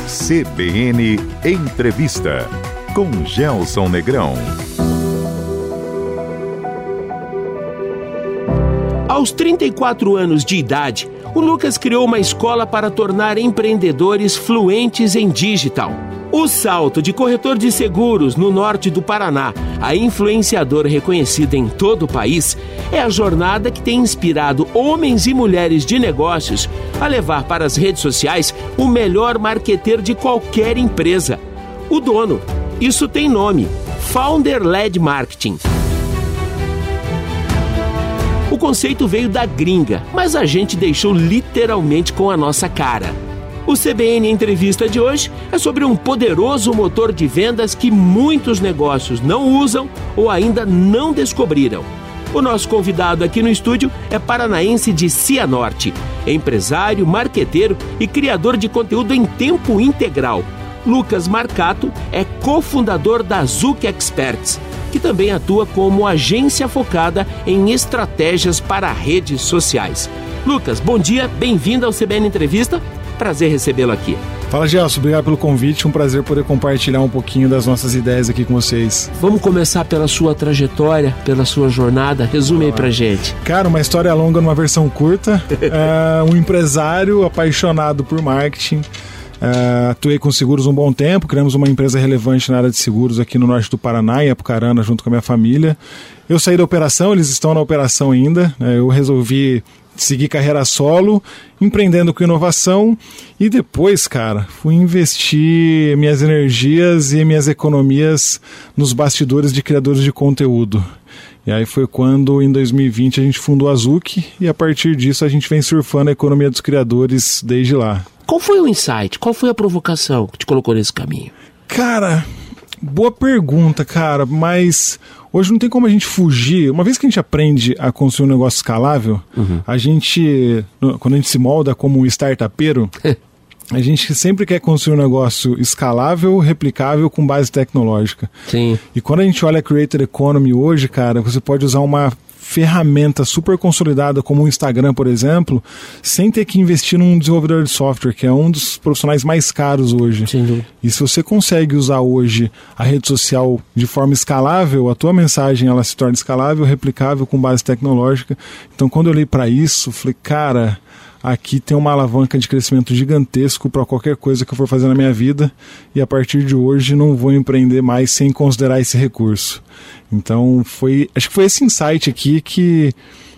CBN Entrevista, com Gelson Negrão. Aos 34 anos de idade, o Lucas criou uma escola para tornar empreendedores fluentes em digital. O salto de corretor de seguros no norte do Paraná a influenciador reconhecido em todo o país é a jornada que tem inspirado homens e mulheres de negócios a levar para as redes sociais o melhor marqueteiro de qualquer empresa. O dono. Isso tem nome: Founder-Led Marketing. O conceito veio da gringa, mas a gente deixou literalmente com a nossa cara. O CBN Entrevista de hoje é sobre um poderoso motor de vendas que muitos negócios não usam ou ainda não descobriram. O nosso convidado aqui no estúdio é paranaense de Cianorte, empresário, marqueteiro e criador de conteúdo em tempo integral. Lucas Marcato é cofundador da Zuc Experts, que também atua como agência focada em estratégias para redes sociais. Lucas, bom dia, bem-vindo ao CBN Entrevista. Prazer recebê-lo aqui. Fala, Gelson, obrigado pelo convite, um prazer poder compartilhar um pouquinho das nossas ideias aqui com vocês. Vamos começar pela sua trajetória, pela sua jornada, resume aí pra gente. Cara, uma história longa numa versão curta, um empresário apaixonado por marketing. Atuei com seguros um bom tempo, criamos uma empresa relevante na área de seguros aqui no norte do Paraná, em Apucarana, junto com a minha família. Eu saí da operação, eles estão na operação ainda, eu resolvi seguir carreira solo, empreendendo com inovação e depois, cara, fui investir minhas energias e minhas economias nos bastidores de criadores de conteúdo. E aí foi quando, em 2020, a gente fundou a Zuc e a partir disso a gente vem surfando a economia dos criadores desde lá. Qual foi o insight? Qual foi a provocação que te colocou nesse caminho? Cara, boa pergunta, cara, mas hoje não tem como a gente fugir. Uma vez que a gente aprende a construir um negócio escalável, a gente, quando a gente se molda como um startupeiro, a gente sempre quer construir um negócio escalável, replicável, com base tecnológica. Sim. E quando a gente olha a Creator Economy hoje, cara, você pode usar uma ferramenta super consolidada como o Instagram, por exemplo, sem ter que investir num desenvolvedor de software, que é um dos profissionais mais caros hoje. Sim. E se você consegue usar hoje a rede social de forma escalável, a tua mensagem ela se torna escalável, replicável, com base tecnológica. Então, quando eu olhei para isso, falei, cara, aqui tem uma alavanca de crescimento gigantesco para qualquer coisa que eu for fazer na minha vida e a partir de hoje não vou empreender mais sem considerar esse recurso. Então, acho que foi esse insight aqui que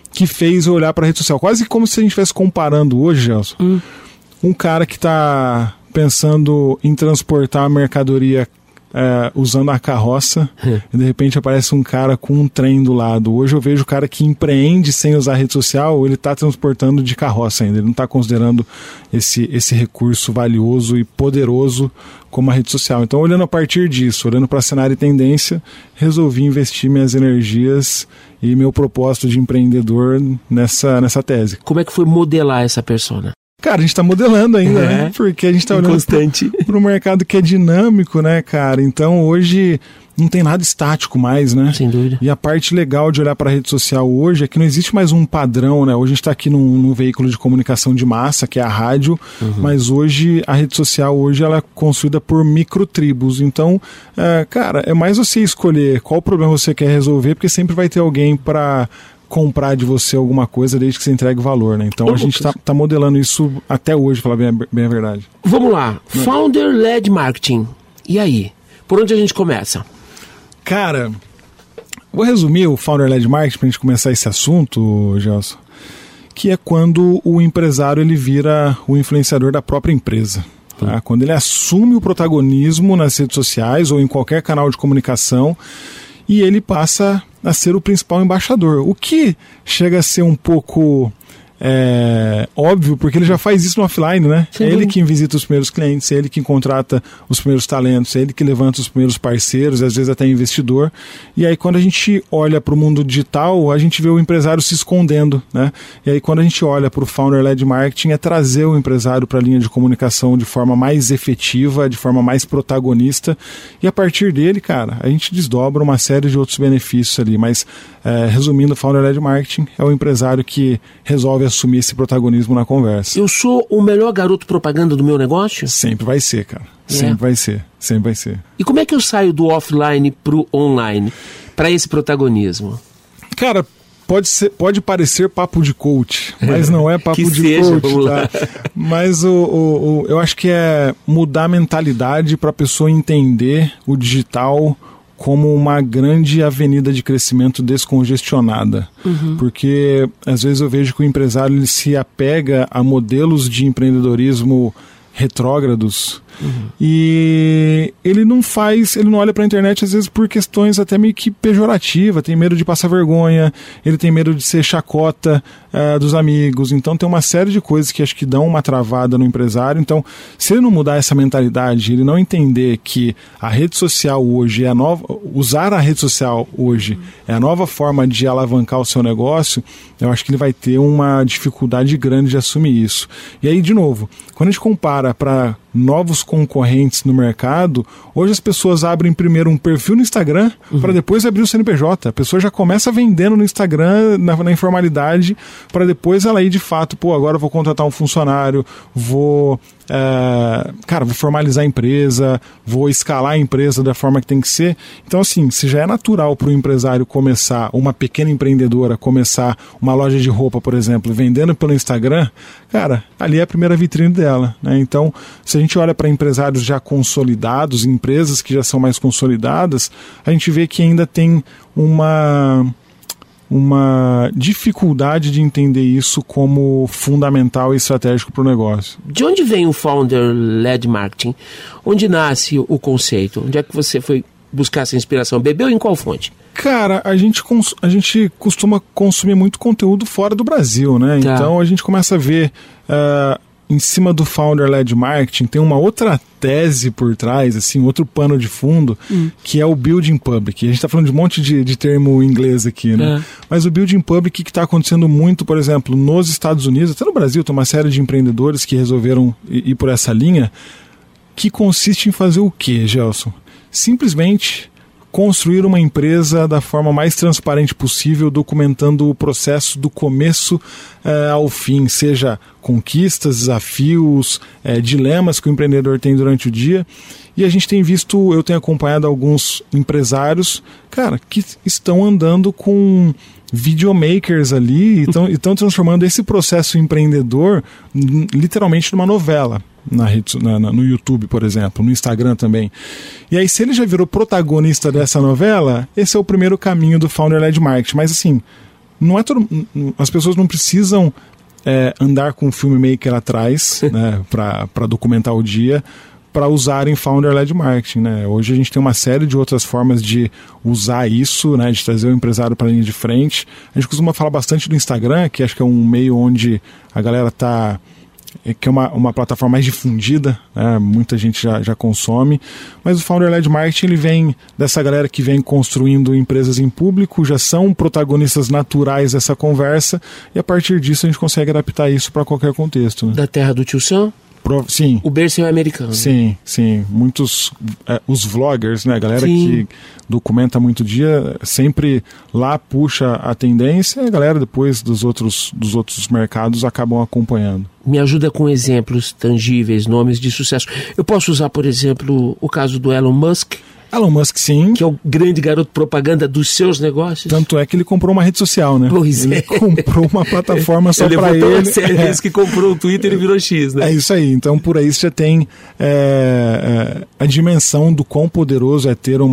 fez eu olhar para a rede social. Quase como se a gente estivesse comparando hoje, Gelson, um cara que está pensando em transportar a mercadoria usando a carroça e de repente aparece um cara com um trem do lado. Hoje eu vejo o cara que empreende sem usar a rede social, ele está transportando de carroça ainda, ele não está considerando esse recurso valioso e poderoso como a rede social. Então, olhando a partir disso, olhando para cenário e tendência, resolvi investir minhas energias e meu propósito de empreendedor nessa tese. Como é que foi modelar essa persona? Cara, a gente tá modelando ainda, né? Porque a gente tá olhando pro mercado que é dinâmico, né, cara? Então, hoje não tem nada estático mais, né? Sem dúvida. E a parte legal de olhar para a rede social hoje é que não existe mais um padrão, né? Hoje a gente está aqui num veículo de comunicação de massa, que é a rádio, mas hoje a rede social ela é construída por microtribos. Então, cara, é mais você escolher qual problema você quer resolver, porque sempre vai ter alguém para comprar de você alguma coisa desde que você entregue valor, né? Então a gente tá modelando isso até hoje, pra falar bem a verdade. Vamos lá, Founder-Led Marketing. E aí? Por onde a gente começa? Cara, vou resumir o Founder-Led Marketing pra gente começar esse assunto, Gelson, que é quando o empresário ele vira o influenciador da própria empresa. Tá? Quando ele assume o protagonismo nas redes sociais ou em qualquer canal de comunicação e ele passa a ser o principal embaixador, o que chega a ser um pouco óbvio, porque ele já faz isso no offline, né? Sim. É ele que visita os primeiros clientes, é ele que contrata os primeiros talentos, é ele que levanta os primeiros parceiros, às vezes até investidor. E aí quando a gente olha para o mundo digital, a gente vê o empresário se escondendo, né? E aí quando a gente olha para o Founder-Led Marketing, é trazer o empresário para a linha de comunicação de forma mais efetiva, de forma mais protagonista, e a partir dele, cara, a gente desdobra uma série de outros benefícios ali, mas resumindo, o Founder-Led Marketing é o empresário que resolve a assumir esse protagonismo na conversa. Eu sou o melhor garoto propaganda do meu negócio? Sempre vai ser, cara. Sempre vai ser. Sempre vai ser. E como é que eu saio do offline pro online, para esse protagonismo? Cara, pode parecer papo de coach, mas não é papo de coach, tá? Mas eu acho que é mudar a mentalidade para a pessoa entender o digital como uma grande avenida de crescimento descongestionada. Porque às vezes eu vejo que o empresário ele se apega a modelos de empreendedorismo retrógrados e ele não olha para a internet às vezes por questões até meio que pejorativas, tem medo de passar vergonha, ele tem medo de ser chacota dos amigos, então tem uma série de coisas que acho que dão uma travada no empresário. Então, se ele não mudar essa mentalidade, ele não entender que a rede social hoje é a nova, usar a rede social hoje é a nova forma de alavancar o seu negócio, eu acho que ele vai ter uma dificuldade grande de assumir isso. E aí, de novo, quando a gente compara para novos concorrentes no mercado, hoje as pessoas abrem primeiro um perfil no Instagram para depois abrir o CNPJ. A pessoa já começa vendendo no Instagram, na informalidade, para depois ela ir de fato, agora eu vou contratar um funcionário, vou formalizar a empresa, vou escalar a empresa da forma que tem que ser. Então, assim, se já é natural para o empresário começar, uma pequena empreendedora começar uma loja de roupa, por exemplo, vendendo pelo Instagram, cara, ali é a primeira vitrine dela, né? Então, se a gente olha para empresários já consolidados, empresas que já são mais consolidadas, a gente vê que ainda tem uma dificuldade de entender isso como fundamental e estratégico para o negócio. De onde vem o Founder-Led Marketing? Onde nasce o conceito? Onde é que você foi buscar essa inspiração? Bebeu em qual fonte? Cara, a gente costuma consumir muito conteúdo fora do Brasil, né? Tá. Então a gente começa a ver... em cima do Founder-Led Marketing tem uma outra tese por trás, assim, outro pano de fundo, que é o Building Public. A gente está falando de um monte de termo em inglês aqui, né? Mas o Building Public que está acontecendo muito, por exemplo, nos Estados Unidos, até no Brasil, tem uma série de empreendedores que resolveram ir por essa linha, que consiste em fazer o quê, Gelson? Simplesmente construir uma empresa da forma mais transparente possível, documentando o processo do começo ao fim, seja conquistas, desafios, dilemas que o empreendedor tem durante o dia. E a gente tem visto, eu tenho acompanhado alguns empresários, cara, que estão andando com videomakers ali e estão transformando esse processo empreendedor literalmente numa novela. No YouTube, por exemplo, no Instagram também. E aí, se ele já virou protagonista dessa novela, esse é o primeiro caminho do Founder-Led Marketing. Mas assim, não é as pessoas não precisam andar com o filmmaker atrás, né, para documentar o dia, para usarem Founder-Led Marketing, né? Hoje a gente tem uma série de outras formas de usar isso, né, de trazer o empresário para a linha de frente. A gente costuma falar bastante do Instagram, que acho que é um meio onde a galera está... que é uma plataforma mais difundida, né? Muita gente já consome, mas o Founder-Led Marketing ele vem dessa galera que vem construindo empresas em público, já são protagonistas naturais dessa conversa, e a partir disso a gente consegue adaptar isso para qualquer contexto, né? Da terra do tio Sam? Sim. O berço é americano. Sim. Muitos, os vloggers, né? A galera que documenta muito dia, sempre lá puxa a tendência, e a galera depois dos outros mercados acabam acompanhando. Me ajuda com exemplos tangíveis, nomes de sucesso. Eu posso usar, por exemplo, o caso do Elon Musk? Elon Musk, sim. Que é o grande garoto propaganda dos seus negócios. Tanto é que ele comprou uma rede social, né? Pois ele comprou uma plataforma só para ele. Ele botou esse que comprou o Twitter e virou X, né? É isso aí. Então, por aí você já tem a dimensão do quão poderoso é ter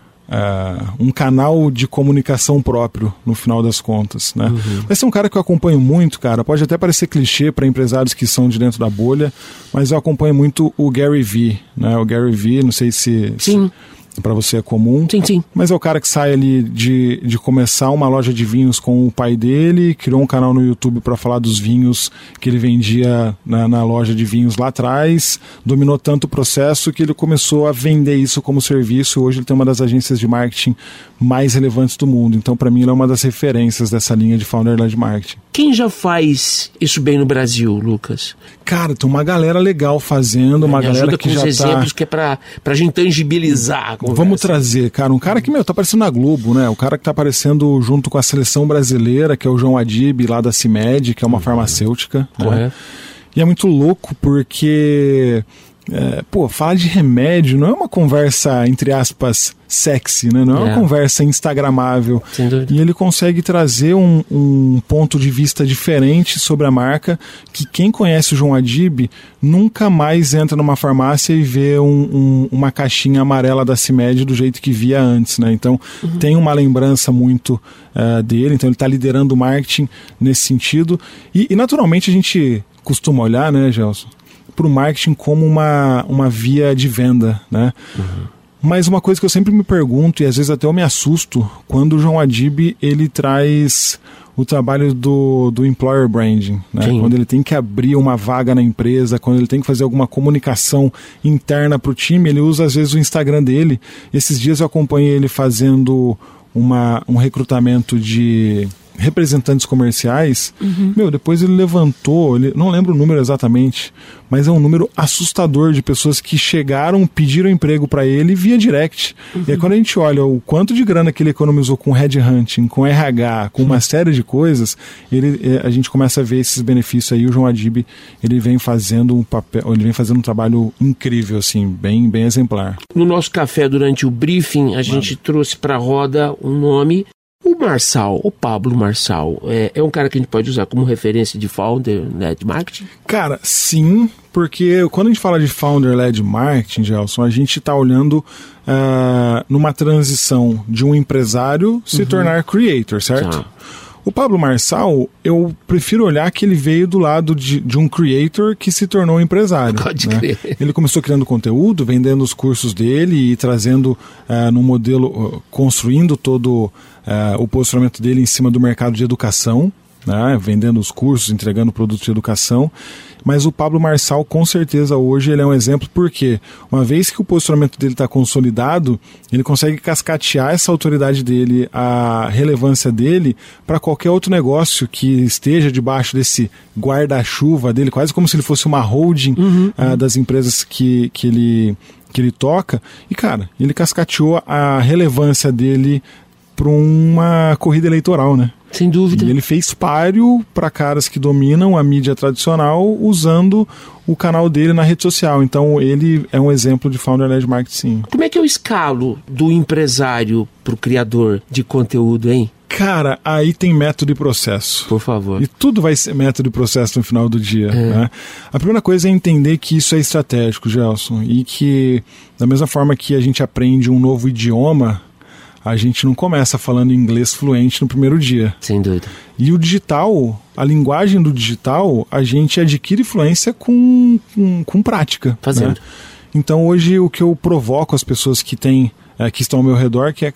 um canal de comunicação próprio, no final das contas, né? Mas é um cara que eu acompanho muito, cara. Pode até parecer clichê para empresários que são de dentro da bolha, mas eu acompanho muito o Gary Vee, né? O Gary Vee, não sei se para você é comum, sim. Mas é o cara que sai ali de começar uma loja de vinhos com o pai dele, criou um canal no YouTube para falar dos vinhos que ele vendia na loja de vinhos lá atrás, dominou tanto o processo que ele começou a vender isso como serviço. Hoje ele tem uma das agências de marketing mais relevantes do mundo. Então, para mim, ele é uma das referências dessa linha de Founder-Led Marketing. Quem já faz isso bem no Brasil, Lucas? Cara, tem uma galera legal fazendo, uma galera que já tá... exemplos que é pra gente tangibilizar a conversa. Vamos trazer, cara, um cara que, tá aparecendo na Globo, né? O cara que tá aparecendo junto com a seleção brasileira, que é o João Adib, lá da CIMED, que é uma farmacêutica. Correto. Né? E é muito louco porque... falar de remédio não é uma conversa, entre aspas, sexy, né? Não é uma conversa instagramável. Sem dúvida. E ele consegue trazer um ponto de vista diferente sobre a marca, que quem conhece o João Adib nunca mais entra numa farmácia e vê uma caixinha amarela da CIMED do jeito que via antes, né? Então tem uma lembrança muito dele, então ele está liderando o marketing nesse sentido. E naturalmente a gente costuma olhar, né, Gelson, para o marketing como uma via de venda, né? Mas uma coisa que eu sempre me pergunto, e às vezes até eu me assusto, quando o João Adib, ele traz o trabalho do employer branding, né? Quando ele tem que abrir uma vaga na empresa, quando ele tem que fazer alguma comunicação interna para o time, ele usa às vezes o Instagram dele. Esses dias eu acompanhei ele fazendo um recrutamento de representantes comerciais. Depois ele levantou, não lembro o número exatamente, mas é um número assustador de pessoas que chegaram, pediram emprego para ele via direct. E aí quando a gente olha o quanto de grana que ele economizou com headhunting, com RH, com uma série de coisas, a gente começa a ver esses benefícios aí. O João Adib, ele vem fazendo um trabalho incrível, assim, bem, bem exemplar. No nosso café, durante o briefing, a gente trouxe para a roda um nome. O Marçal, o Pablo Marçal, é um cara que a gente pode usar como referência de founder-led marketing? Cara, sim, porque quando a gente fala de founder-led marketing, Gelson, a gente está olhando numa transição de um empresário se tornar creator, certo? O Pablo Marçal, eu prefiro olhar que ele veio do lado de um creator que se tornou um empresário. Pode crer. Né? Ele começou criando conteúdo, vendendo os cursos dele e trazendo no modelo, construindo todo o posicionamento dele em cima do mercado de educação, né? Vendendo os cursos, entregando produtos de educação. Mas o Pablo Marçal, com certeza, hoje ele é um exemplo, porque uma vez que o posicionamento dele está consolidado, ele consegue cascatear essa autoridade dele, a relevância dele, para qualquer outro negócio que esteja debaixo desse guarda-chuva dele, quase como se ele fosse uma holding das empresas que ele toca. E, cara, ele cascateou a relevância dele para uma corrida eleitoral, né? Sem dúvida. E ele fez páreo para caras que dominam a mídia tradicional usando o canal dele na rede social. Então ele é um exemplo de founder-led marketing, sim. Como é que eu escalo do empresário para o criador de conteúdo, hein? Cara, aí tem método e processo. Por favor. E tudo vai ser método e processo no final do dia. Né? A primeira coisa é entender que isso é estratégico, Gelson. E que, da mesma forma que a gente aprende um novo idioma, a gente não começa falando inglês fluente no primeiro dia. Sem dúvida. E o digital, a linguagem do digital, a gente adquire fluência com prática. Fazendo. Né? Então hoje o que eu provoco as pessoas que estão ao meu redor, que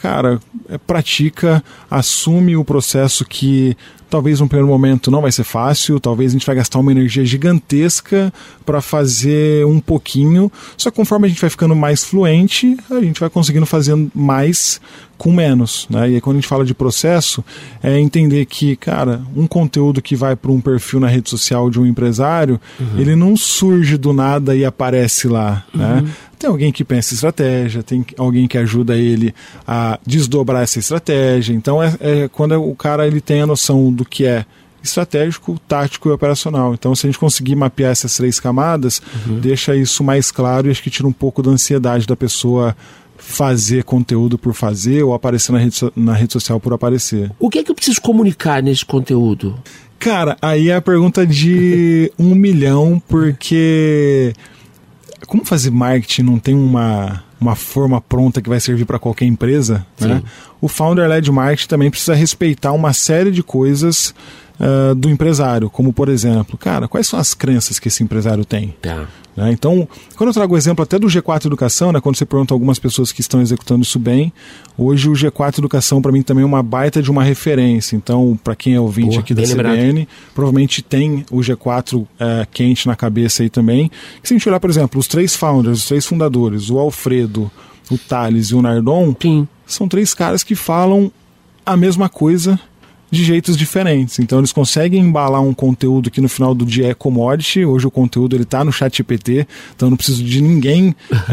pratica, assume o processo que talvez no primeiro momento não vai ser fácil, talvez a gente vai gastar uma energia gigantesca para fazer um pouquinho, só que conforme a gente vai ficando mais fluente, a gente vai conseguindo fazer mais com menos, né? E aí quando a gente fala de processo, é entender que, cara, um conteúdo que vai para um perfil na rede social de um empresário, ele não surge do nada e aparece lá, né? Tem alguém que pensa estratégia, tem alguém que ajuda ele a desdobrar essa estratégia. Então quando o cara ele tem a noção do que é estratégico, tático e operacional. Então se a gente conseguir mapear essas 3 camadas, deixa isso mais claro e acho que tira um pouco da ansiedade da pessoa fazer conteúdo por fazer ou aparecer na rede social por aparecer. O que é que eu preciso comunicar nesse conteúdo? Cara, aí é a pergunta de 1 milhão, porque como fazer marketing não tem uma forma pronta que vai servir para qualquer empresa, né? O founder-led marketing também precisa respeitar uma série de coisas do empresário, como por exemplo, cara, quais são as crenças que esse empresário tem? Né? Então, quando eu trago o exemplo até do G4 Educação, né, quando você pergunta a algumas pessoas que estão executando isso bem, hoje o G4 Educação para mim também é uma baita de uma referência. Então, para quem é ouvinte aqui da CBN, provavelmente tem o G4 quente na cabeça aí também. Se a gente olhar, por exemplo, os 3 founders, os 3 fundadores, o Alfredo, o Thales e o Nardon, são 3 caras que falam a mesma coisa de jeitos diferentes. Então eles conseguem embalar um conteúdo que no final do dia é commodity. Hoje o conteúdo está no ChatGPT, então eu não preciso de ninguém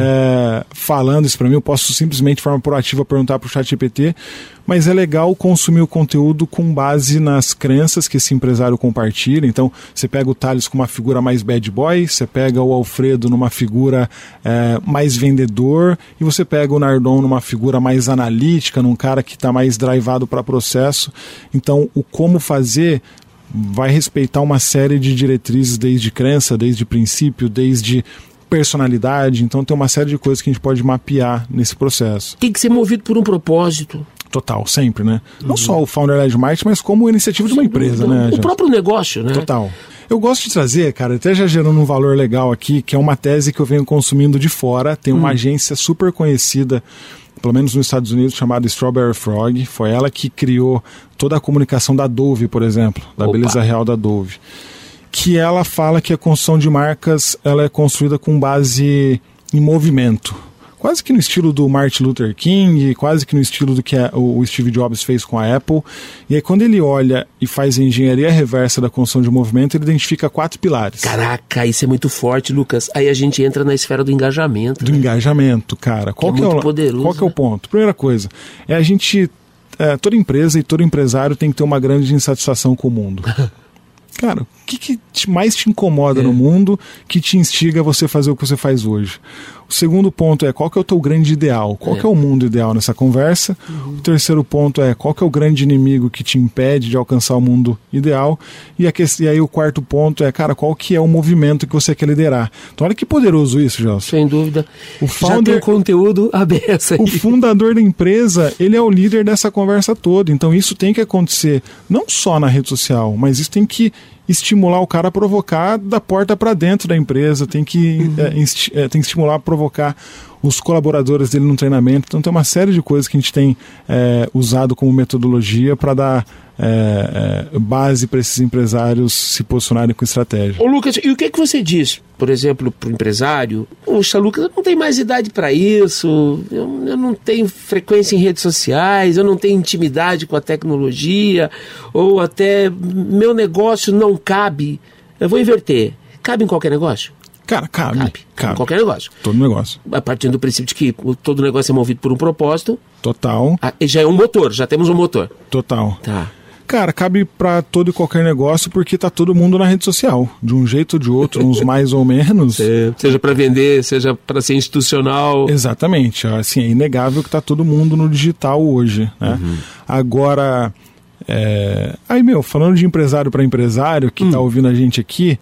falando isso para mim. Eu posso simplesmente de forma proativa perguntar para o ChatGPT, mas é legal consumir o conteúdo com base nas crenças que esse empresário compartilha. Então você pega o Thales com uma figura mais bad boy, você pega o Alfredo numa figura mais vendedor, e você pega o Nardon numa figura mais analítica, num cara que está mais drivado para processo. Então, o como fazer vai respeitar uma série de diretrizes, desde crença, desde princípio, desde personalidade. Então, tem uma série de coisas que a gente pode mapear nesse processo. Tem que ser movido por um propósito. Total, sempre, né? Não só o Founder-led Marketing, mas como iniciativa de uma empresa, né? O próprio negócio, né? Total. Eu gosto de trazer, cara, até já gerando um valor legal aqui, que é uma tese que eu venho consumindo de fora. Tem uma agência super conhecida, pelo menos nos Estados Unidos, chamada Strawberry Frog. Foi ela que criou toda a comunicação da Dove, por exemplo, da beleza real da Dove. Que ela fala que a construção de marcas ela é construída com base em movimento. Quase que no estilo do Martin Luther King, quase que no estilo do que o Steve Jobs fez com a Apple. E aí quando ele olha e faz a engenharia reversa da construção de movimento, ele identifica 4 pilares. Caraca, isso é muito forte, Lucas. Aí a gente entra na esfera do engajamento. Do engajamento, cara. Qual que é muito poderoso. Qual que é o ponto? Primeira coisa, a gente... toda empresa e todo empresário tem que ter uma grande insatisfação com o mundo. Cara, o que mais te incomoda no mundo que te instiga a você fazer o que você faz hoje? O segundo ponto é qual que é o teu grande ideal? Qual que é o mundo ideal nessa conversa? O terceiro ponto é qual que é o grande inimigo que te impede de alcançar o mundo ideal? E aí o quarto ponto é, cara, qual que é o movimento que você quer liderar? Então olha que poderoso isso, Gelson. Sem dúvida. Já tem o conteúdo aberto aí. O fundador da empresa, ele é o líder dessa conversa toda. Então isso tem que acontecer não só na rede social, mas isso tem que estimular o cara a provocar da porta para dentro da empresa, tem que estimular a provocar os colaboradores dele no treinamento. Então tem uma série de coisas que a gente tem usado como metodologia para dar base para esses empresários se posicionarem com estratégia. Ô Lucas, e o que você diz, por exemplo, para o empresário? Poxa, Lucas, eu não tenho mais idade para isso, eu não tenho frequência em redes sociais, eu não tenho intimidade com a tecnologia, ou até meu negócio não cabe. Eu vou inverter. Cabe em qualquer negócio? Cara, cabe. Em qualquer negócio. Todo negócio. A partir do princípio de que todo negócio é movido por um propósito. Total. Já é um motor, já temos um motor. Total. Tá. Cara, cabe para todo e qualquer negócio porque tá todo mundo na rede social. De um jeito ou de outro, uns mais ou menos. Seja para vender, seja para ser institucional. Exatamente. Assim, é inegável que tá todo mundo no digital hoje, né? Agora, falando de empresário para empresário que tá ouvindo a gente aqui,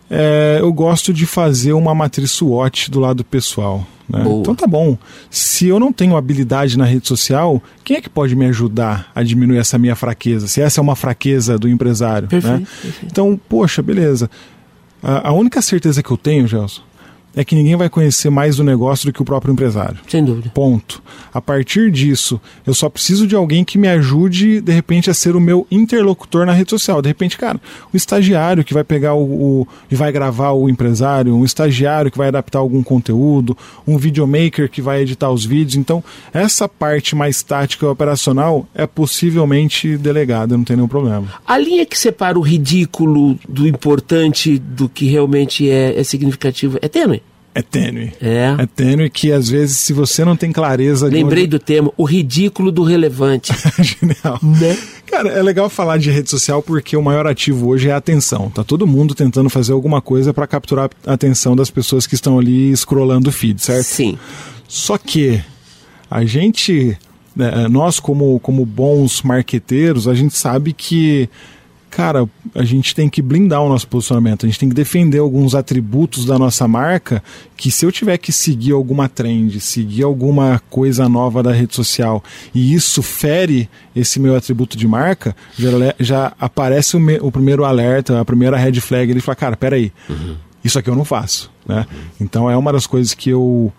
eu gosto de fazer uma matriz SWOT do lado pessoal. Né? Então tá bom, se eu não tenho habilidade na rede social, quem é que pode me ajudar a diminuir essa minha fraqueza? Se essa é uma fraqueza do empresário. Perfeito, né? perfeito. Então, poxa, beleza. A única certeza que eu tenho, Gelson, é que ninguém vai conhecer mais do negócio do que o próprio empresário. Sem dúvida. Ponto. A partir disso, eu só preciso de alguém que me ajude, de repente, a ser o meu interlocutor na rede social. De repente, cara, o estagiário que vai pegar e vai gravar o empresário, um estagiário que vai adaptar algum conteúdo, um videomaker que vai editar os vídeos. Então, essa parte mais tática e operacional é possivelmente delegada, não tem nenhum problema. A linha que separa o ridículo do importante, do que realmente é significativo, é tênue? É tênue. É tênue que, às vezes, se você não tem clareza... Lembrei do termo, o ridículo do relevante. Genial. Né? Cara, é legal falar de rede social porque o maior ativo hoje é a atenção. Tá todo mundo tentando fazer alguma coisa para capturar a atenção das pessoas que estão ali scrollando o feed, certo? Sim. Só que a gente, nós como bons marqueteiros, a gente sabe que... Cara, a gente tem que blindar o nosso posicionamento, a gente tem que defender alguns atributos da nossa marca que se eu tiver que seguir alguma trend, seguir alguma coisa nova da rede social e isso fere esse meu atributo de marca, já aparece o primeiro alerta, a primeira red flag, ele fala, cara, peraí, isso aqui eu não faço. Né? Então é uma das coisas que eu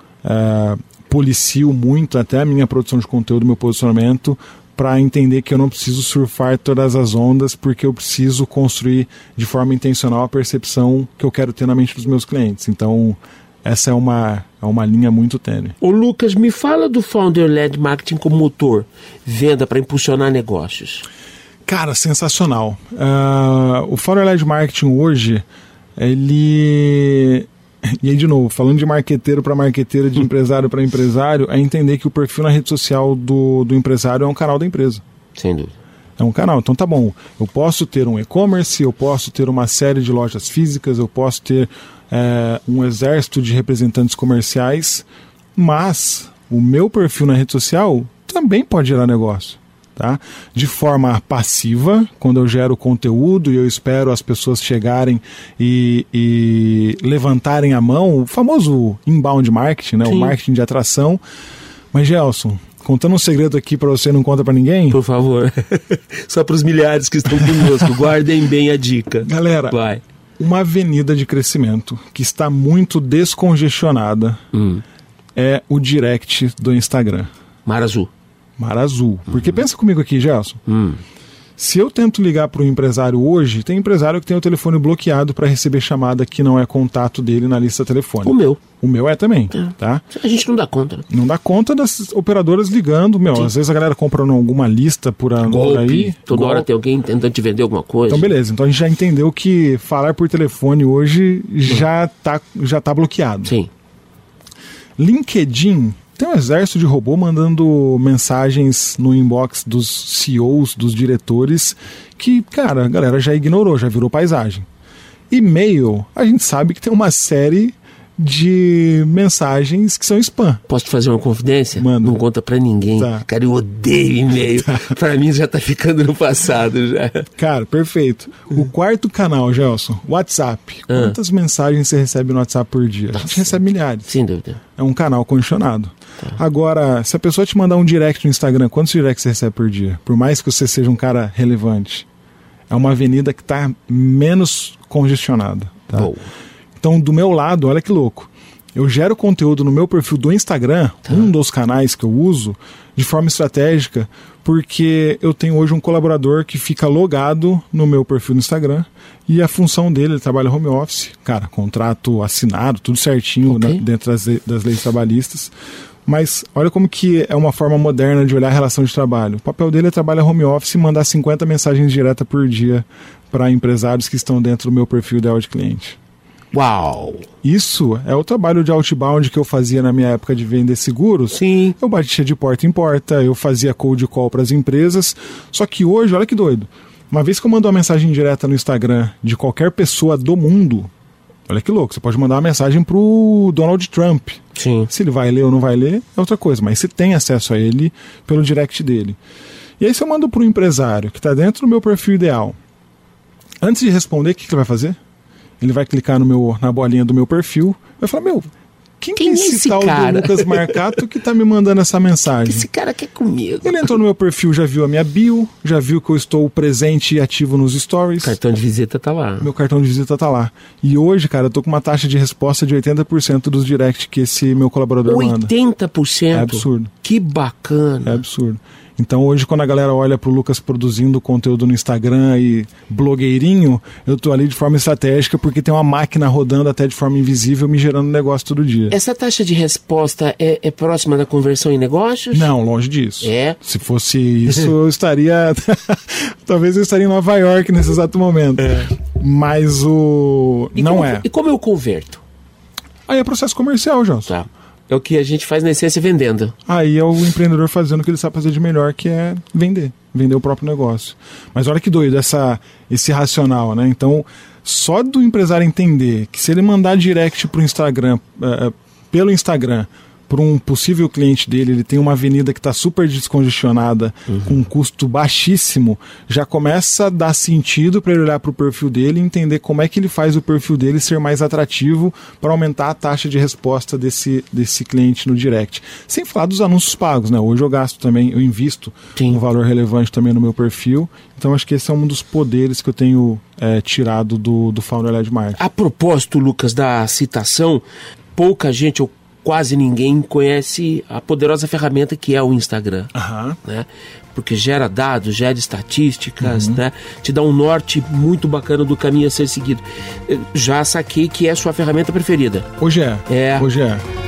policio muito até a minha produção de conteúdo, meu posicionamento, para entender que eu não preciso surfar todas as ondas, porque eu preciso construir de forma intencional a percepção que eu quero ter na mente dos meus clientes. Então, essa é uma linha muito tênue. Ô Lucas, me fala do Founder-led Marketing como motor, venda para impulsionar negócios. Cara, sensacional. O Founder-led Marketing hoje, ele... E aí, de novo, falando de marqueteiro para marqueteiro, de empresário para empresário, é entender que o perfil na rede social do empresário é um canal da empresa. Sem dúvida. É um canal. Então tá bom, eu posso ter um e-commerce, eu posso ter uma série de lojas físicas, eu posso ter um exército de representantes comerciais, mas o meu perfil na rede social também pode gerar negócio. Tá? De forma passiva, quando eu gero conteúdo e eu espero as pessoas chegarem e levantarem a mão, o famoso inbound marketing, né? O marketing de atração. Mas, Gelson, contando um segredo aqui para você, não conta para ninguém? Por favor. Só para os milhares que estão conosco, guardem bem a dica. Galera, vai. Uma avenida de crescimento que está muito descongestionada é o direct do Instagram. Mar Azul. Mar Azul. Porque pensa comigo aqui, Gelson. Se eu tento ligar para um empresário hoje, tem empresário que tem o telefone bloqueado para receber chamada que não é contato dele na lista telefônica. O meu. O meu é também, tá? A gente não dá conta. Né? Não dá conta das operadoras ligando. Às vezes a galera compra alguma lista por aí. Toda hora tem alguém tentando te vender alguma coisa. Então, beleza. Então a gente já entendeu que falar por telefone hoje já tá bloqueado. Sim. LinkedIn tem um exército de robô mandando mensagens no inbox dos CEOs, dos diretores, que, cara, a galera já ignorou, já virou paisagem. E-mail, a gente sabe que tem uma série de mensagens que são spam. Posso te fazer uma confidência? Manda. Não conta pra ninguém. Tá. Cara, eu odeio e-mail. Pra mim já tá ficando no passado já. Cara, perfeito. O quarto canal, Gelson, WhatsApp. Quantas mensagens você recebe no WhatsApp por dia? A gente recebe milhares. Sem dúvida. É um canal condicionado. Agora, se a pessoa te mandar um direct no Instagram, quantos directs você recebe por dia? Por mais que você seja um cara relevante. É uma avenida que está menos congestionada. Tá? Então, do meu lado, olha que louco. Eu gero conteúdo no meu perfil do Instagram, um dos canais que eu uso, de forma estratégica, porque eu tenho hoje um colaborador que fica logado no meu perfil no Instagram e a função dele, ele trabalha home office, cara, contrato assinado, tudo certinho dentro das leis trabalhistas. Mas olha como que é uma forma moderna de olhar a relação de trabalho. O papel dele é trabalhar home office e mandar 50 mensagens diretas por dia para empresários que estão dentro do meu perfil ideal de cliente. Uau! Isso é o trabalho de outbound que eu fazia na minha época de vender seguros. Sim. Eu batia de porta em porta, eu fazia cold call para as empresas. Só que hoje, olha que doido, uma vez que eu mando uma mensagem direta no Instagram de qualquer pessoa do mundo, olha que louco, você pode mandar uma mensagem pro Donald Trump. Sim. Se ele vai ler ou não vai ler é outra coisa, mas você tem acesso a ele pelo direct dele. E aí se eu mando pro empresário que está dentro do meu perfil ideal, antes de responder, o que ele vai fazer? Ele vai clicar na bolinha do meu perfil, vai falar, quem é esse tal do Lucas Marcato que tá me mandando essa mensagem? Esse cara quer comigo. Ele entrou no meu perfil, já viu a minha bio, já viu que eu estou presente e ativo nos stories. O cartão de visita tá lá. Meu cartão de visita tá lá. E hoje, cara, eu tô com uma taxa de resposta de 80% dos directs que esse meu colaborador manda. 80%? É absurdo. Que bacana. É absurdo. Então hoje quando a galera olha pro Lucas produzindo conteúdo no Instagram e blogueirinho, eu tô ali de forma estratégica porque tem uma máquina rodando até de forma invisível me gerando negócio todo dia. Essa taxa de resposta é próxima da conversão em negócios? Não, longe disso. É? Se fosse isso eu estaria... Talvez eu estaria em Nova York nesse exato momento. Mas não é. E como eu converto? Aí é processo comercial, João. Tá. É o que a gente faz na essência vendendo. Aí é o empreendedor fazendo o que ele sabe fazer de melhor, que é vender o próprio negócio. Mas olha que doido esse racional, né? Então, só do empresário entender que se ele mandar direct pro Instagram, pelo Instagram, para um possível cliente dele, ele tem uma avenida que está super descongestionada, com um custo baixíssimo, já começa a dar sentido para ele olhar para o perfil dele e entender como é que ele faz o perfil dele ser mais atrativo para aumentar a taxa de resposta desse cliente no direct. Sem falar dos anúncios pagos, né? Hoje eu gasto também, eu invisto um valor relevante também no meu perfil, então acho que esse é um dos poderes que eu tenho tirado do Founder-led Marketing. A propósito, Lucas, da citação, pouca gente, ou quase ninguém conhece a poderosa ferramenta que é o Instagram, né? Porque gera dados, gera estatísticas, né? Te dá um norte muito bacana do caminho a ser seguido. Eu já saquei que é a sua ferramenta preferida. Hoje é. Hoje é.